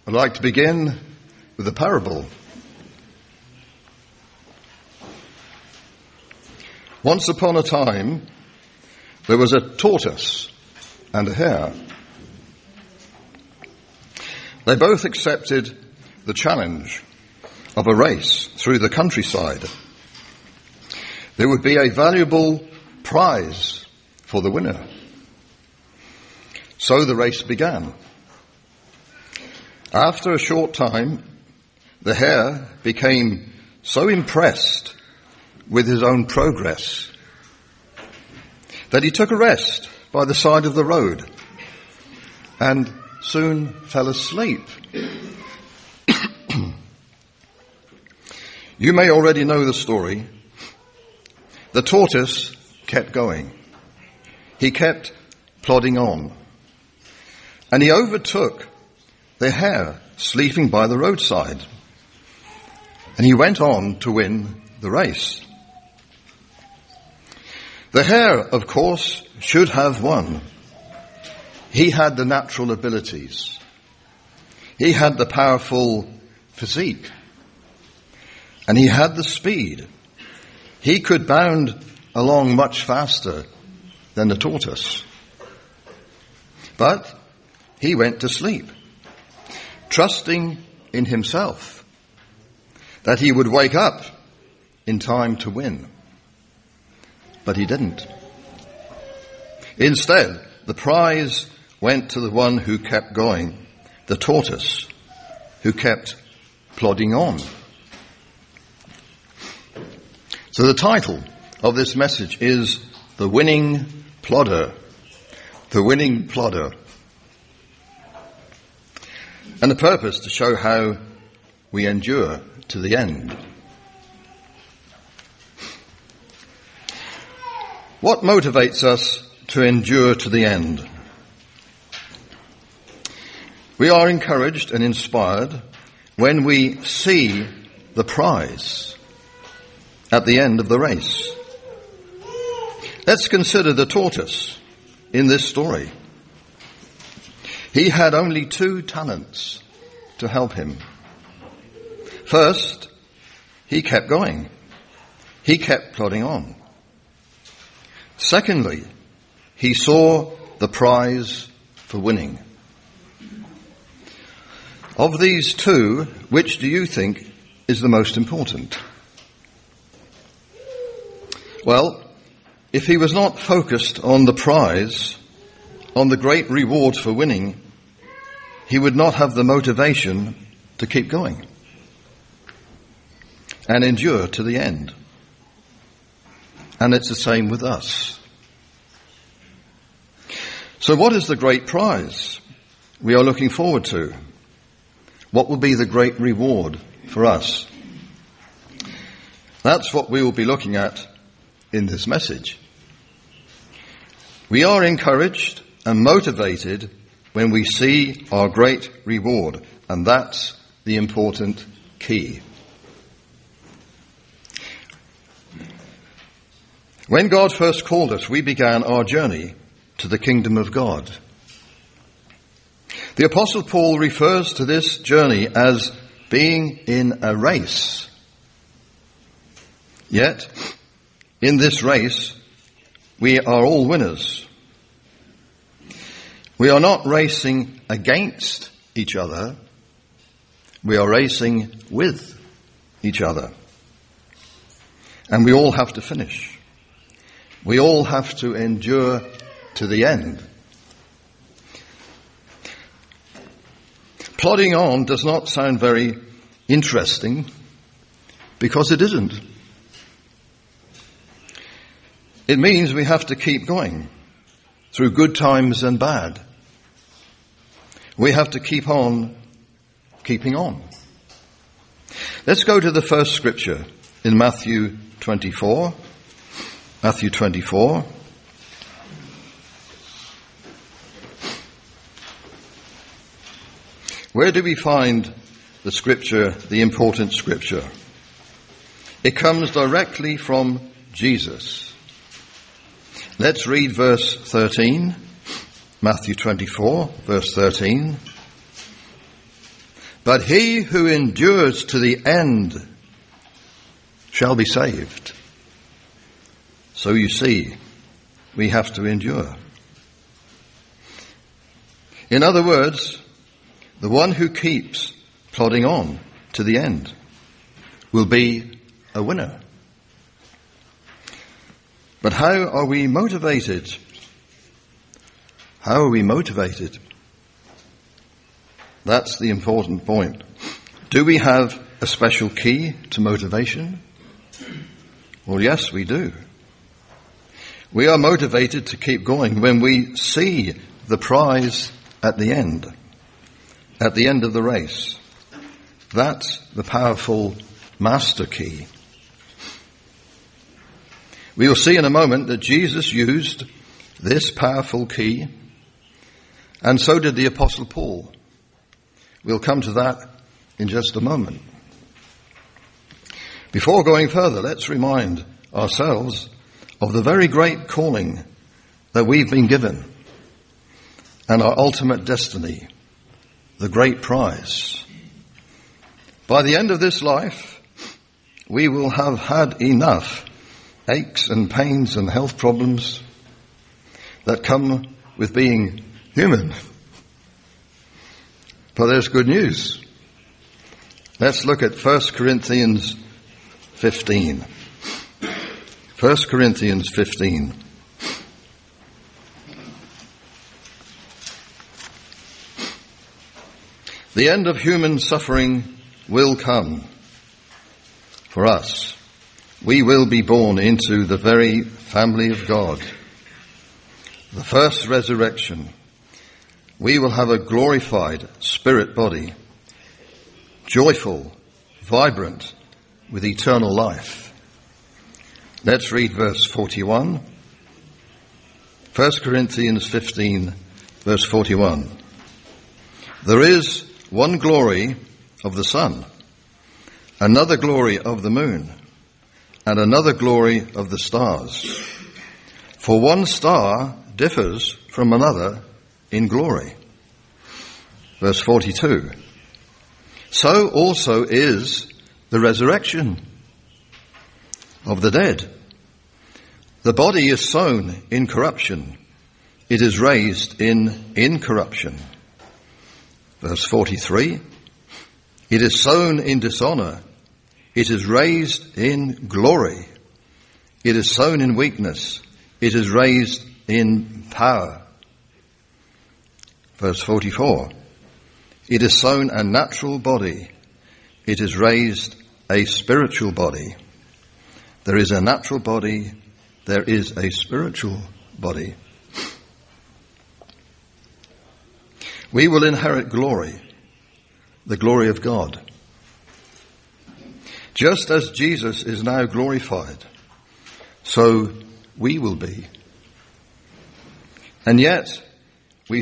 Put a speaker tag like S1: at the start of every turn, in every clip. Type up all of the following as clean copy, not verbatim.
S1: I'd like to begin with a parable. Once upon a time, there was a tortoise and a hare. They both accepted the challenge of a race through the countryside. There would be a valuable prize for the winner. So the race began. After a short time, the hare became so impressed with his own progress that he took a rest by the side of the road and soon fell asleep. You may already know the story. The tortoise kept going. He kept plodding on. And he overtook the hare sleeping by the roadside. And he went on to win the race. The hare, of course, should have won. He had the natural abilities. He had the powerful physique. And he had the speed. He could bound along much faster than the tortoise. But he went to sleep, trusting in himself that he would wake up in time to win. But he didn't. Instead, the prize went to the one who kept going, the tortoise, who kept plodding on. So the title of this message is The Winning Plodder. The Winning Plodder. And the purpose to show how we endure to the end. What motivates us to endure to the end? We are encouraged and inspired when we see the prize at the end of the race. Let's consider the tortoise in this story. He had only 2 talents to help him. First, he kept going. He kept plodding on. Secondly, he saw the prize for winning. Of these 2, which do you think is the most important? Well, if he was not focused on the prize, on the great reward for winning, he would not have the motivation to keep going and endure to the end. And it's the same with us. So what is the great prize we are looking forward to? What will be the great reward for us? That's what we will be looking at in this message. We are encouraged and motivated when we see our great reward, and that's the important key. When God first called us, we began our journey to the kingdom of God. The Apostle Paul refers to this journey as being in a race. Yet, in this race, we are all winners. We are not racing against each other. We are racing with each other. And we all have to finish. We all have to endure to the end. Plodding on does not sound very interesting because it isn't. It means we have to keep going through good times and bad. We have to keep on keeping on. Let's go to the first scripture in Matthew 24. Matthew 24. Where do we find the scripture, the important scripture? It comes directly from Jesus. Let's read verse 13, Matthew 24, verse 13. But he who endures to the end shall be saved. So you see, we have to endure. In other words, the one who keeps plodding on to the end will be a winner. But how are we motivated? How are we motivated? That's the important point. Do we have a special key to motivation? Well, yes, we do. We are motivated to keep going when we see the prize at the end of the race. That's the powerful master key. We will see in a moment that Jesus used this powerful key, and so did the Apostle Paul. We'll come to that in just a moment. Before going further, let's remind ourselves of the very great calling that we've been given and our ultimate destiny, the great prize. By the end of this life, we will have had enough aches and pains and health problems that come with being human. But there's good news. Let's look at 1 Corinthians 15. 1 Corinthians 15. The end of human suffering will come for us. We will be born into the very family of God. The first resurrection. We will have a glorified spirit body, joyful, vibrant, with eternal life. Let's read verse 41. 1 Corinthians 15, verse 41. There is one glory of the sun, another glory of the moon, and another glory of the stars. For one star differs from another in glory. Verse 42. So also is the resurrection of the dead. The body is sown in corruption. It is raised in incorruption. Verse 43. It is sown in dishonor. It is raised in glory. It is sown in weakness. It is raised in power. Verse 44. It is sown a natural body. It is raised a spiritual body. There is a natural body. There is a spiritual body. We will inherit glory, the glory of God. Just as Jesus is now glorified, so we will be. And yet we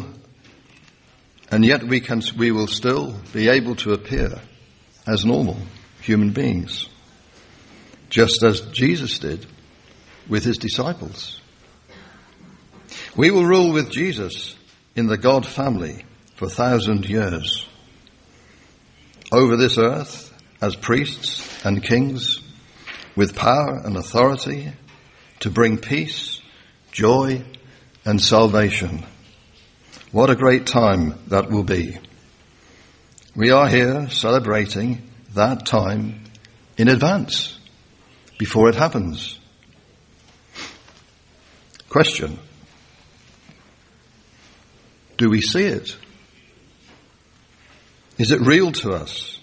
S1: will still be able to appear as normal human beings, just as Jesus did with his disciples. We will rule with Jesus in the God family for 1,000 years over this earth as priests and kings with power and authority to bring peace, joy, and salvation. What a great time that will be. We are here celebrating that time in advance, before it happens. Question: do we see it? Is it real to us?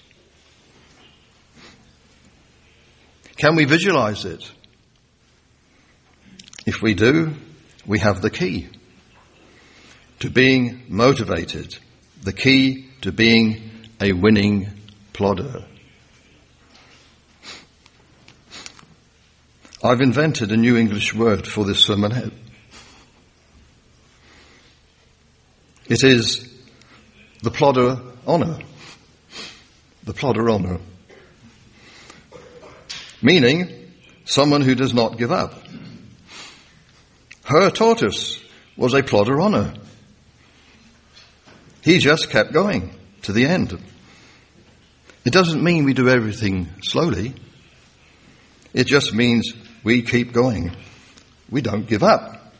S1: Can we visualize it? If we do, we have the key to being motivated, the key to being a winning plodder. I've invented a new English word for this sermonette. It is the plodder honour. The plodder honour. Meaning, someone who does not give up. Her tortoise was a plodder honour. He just kept going to the end. It doesn't mean we do everything slowly. It just means we keep going. We don't give up.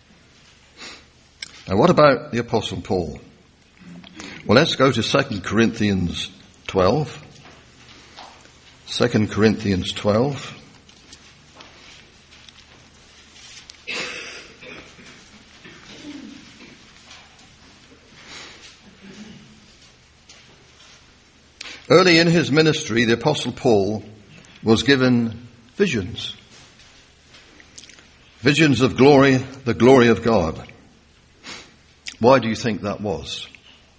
S1: Now, what about the Apostle Paul? Well, let's go to 2 Corinthians 12. 2 Corinthians 12. Early in his ministry, the Apostle Paul was given visions. Visions of glory, the glory of God. Why do you think that was?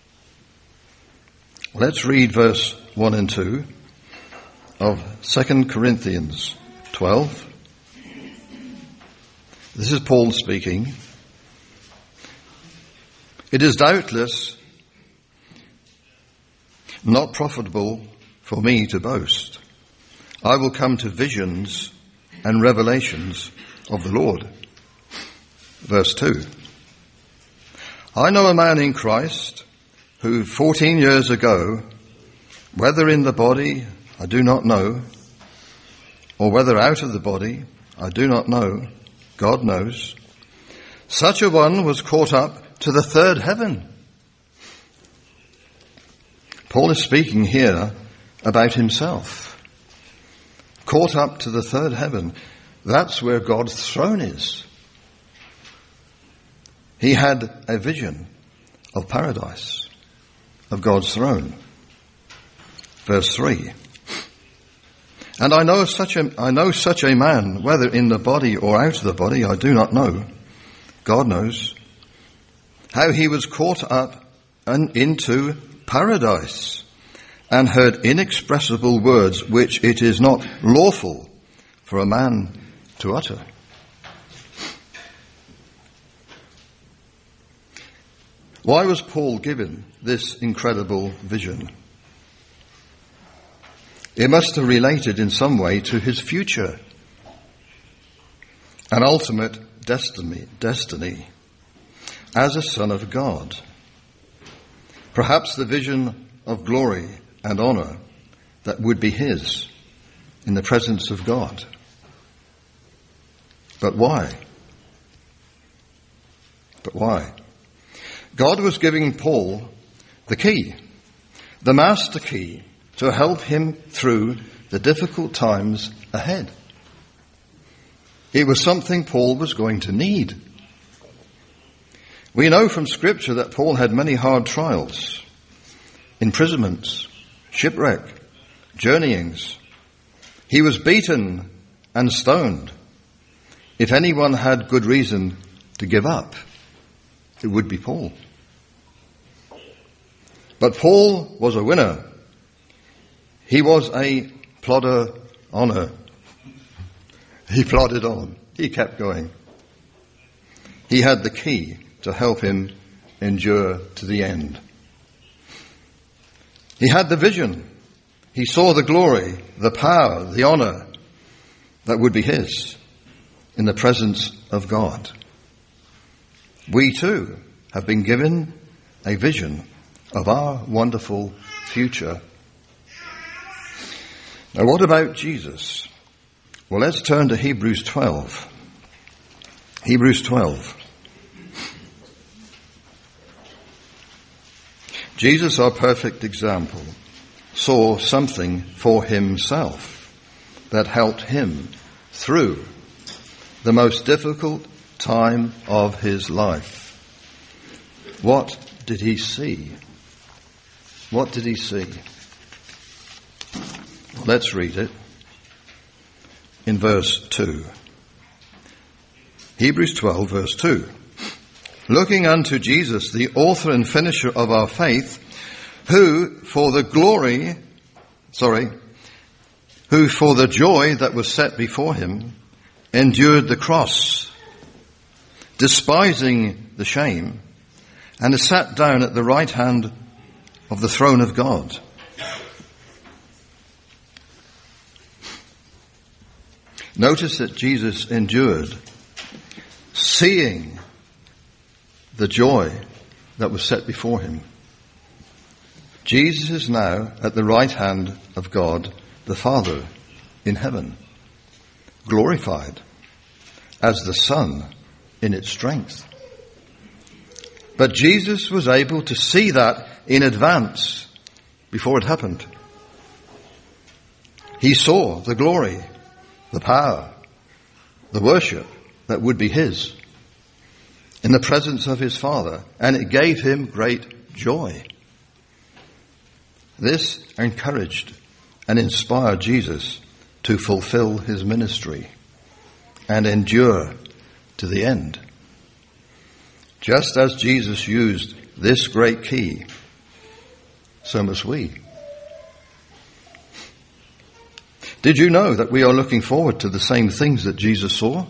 S1: Let's read verse 1 and 2 of 2 Corinthians 12. This is Paul speaking. It is doubtless not profitable for me to boast. I will come to visions and revelations of the Lord. Verse 2. I know a man in Christ who 14 years ago, whether in the body, I do not know, or whether out of the body, I do not know, God knows, such a one was caught up to the third heaven. Paul is speaking here about himself. Caught up to the third heaven. That's where God's throne is. He had a vision of paradise, of God's throne. Verse 3. And I know such a man, whether in the body or out of the body, I do not know. God knows. How he was caught up and into paradise and heard inexpressible words which it is not lawful for a man to utter. Why was Paul given this incredible vision? It must have related in some way to his future, an ultimate destiny as a son of God. Perhaps the vision of glory and honor that would be his in the presence of God. But why? God was giving Paul the key, the master key, to help him through the difficult times ahead. It was something Paul was going to need. We know from Scripture that Paul had many hard trials, imprisonments, shipwreck, journeyings. He was beaten and stoned. If anyone had good reason to give up, it would be Paul. But Paul was a winner. He was a plodder on. He plodded on. He kept going. He had the key to help him endure to the end. He had the vision. He saw the glory, the power, the honor that would be his in the presence of God. We too have been given a vision of our wonderful future. Now, what about Jesus? Well, let's turn to Hebrews 12. Hebrews 12. Jesus, our perfect example, saw something for himself that helped him through the most difficult time of his life. What did he see? What did he see? Let's read it in verse 2. Hebrews 12, verse 2. Looking unto Jesus, the author and finisher of our faith, who for the joy that was set before him, endured the cross, despising the shame, and is sat down at the right hand of the throne of God. Notice that Jesus endured, seeing the joy that was set before him. Jesus is now at the right hand of God the Father in heaven, glorified as the Son in its strength. But Jesus was able to see that in advance before it happened. He saw the glory, the power, the worship that would be his in the presence of his Father, and it gave him great joy. This encouraged and inspired Jesus to fulfill his ministry and endure to the end. Just as Jesus used this great key, so must we. Did you know that we are looking forward to the same things that Jesus saw?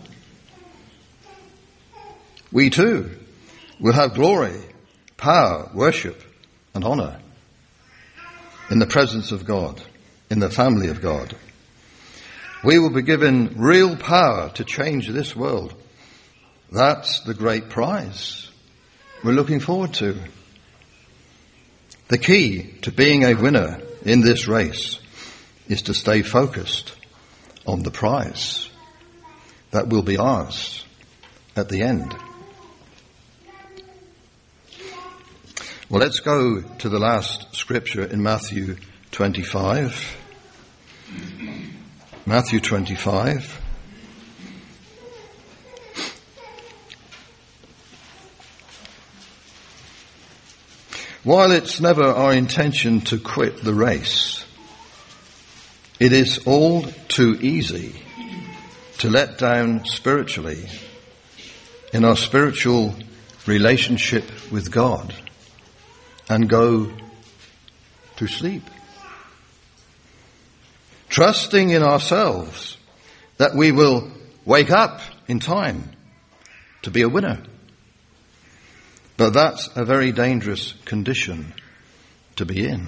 S1: We too will have glory, power, worship, and honor in the presence of God, in the family of God. We will be given real power to change this world. That's the great prize we're looking forward to. The key to being a winner in this race is to stay focused on the prize that will be ours at the end. Well, let's go to the last scripture in Matthew 25. Matthew 25. While it's never our intention to quit the race, it is all too easy to let down spiritually in our spiritual relationship with God and go to sleep, trusting in ourselves that we will wake up in time to be a winner. But that's a very dangerous condition to be in.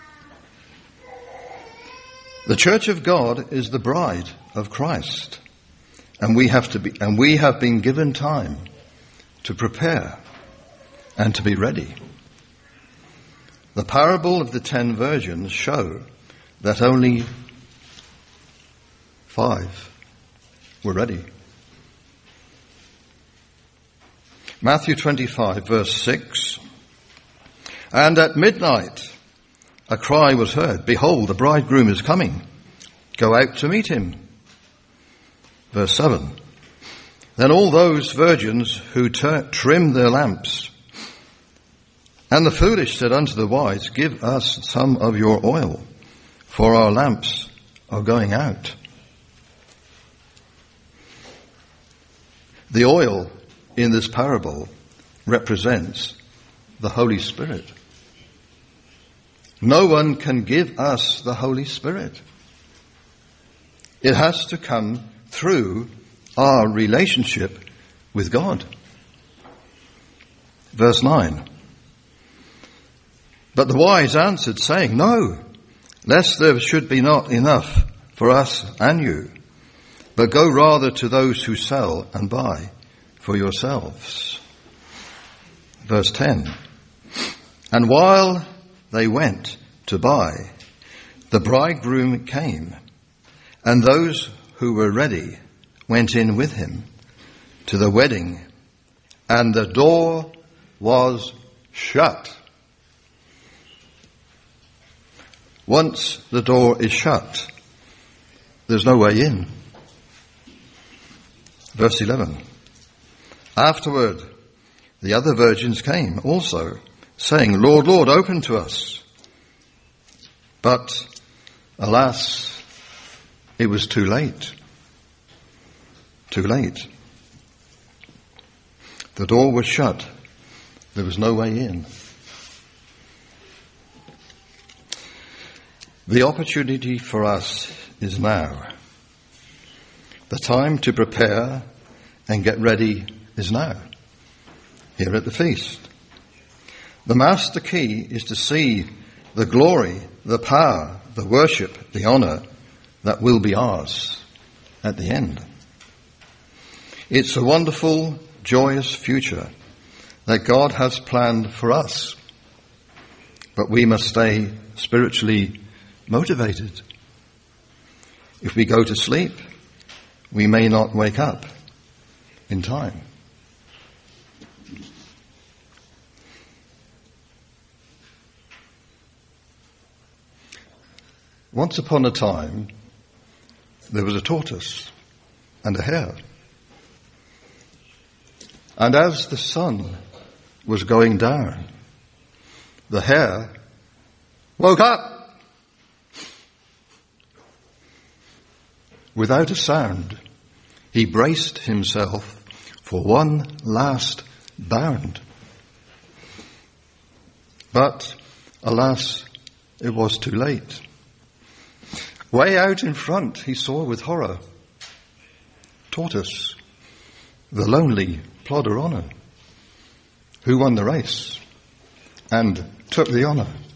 S1: The Church of God is the bride of Christ, and we have been given time to prepare and to be ready. The parable of the 10 virgins show that only 5 were ready. Matthew 25, verse 6. And at midnight a cry was heard, "Behold, the bridegroom is coming. Go out to meet him." Verse 7. Then all those virgins who trimmed their lamps, and the foolish said unto the wise, "Give us some of your oil, for our lamps are going out." The oil in this parable represents the Holy Spirit. No one can give us the Holy Spirit. It has to come through our relationship with God. Verse 9. But the wise answered, saying, "No, lest there should be not enough for us and you, but go rather to those who sell and buy for yourselves." Verse 10. And while they went to buy, the bridegroom came, and those who were ready went in with him to the wedding, and the door was shut. Once the door is shut, there's no way in. Verse 11. Afterward, the other virgins came also, saying, "Lord, Lord, open to us." But, alas, it was too late. Too late. The door was shut. There was no way in. The opportunity for us is now. The time to prepare and get ready is now, here at the feast. The master key is to see the glory, the power, the worship, the honor that will be ours at the end. It's a wonderful, joyous future that God has planned for us. but we must stay spiritually motivated. If we go to sleep, we may not wake up in time. Once upon a time, there was a tortoise and a hare. And as the sun was going down, the hare woke up. Without a sound, he braced himself for one last bound. But, alas, it was too late. Way out in front, he saw with horror Tortoise, the lonely plodder on, who won the race and took the honour.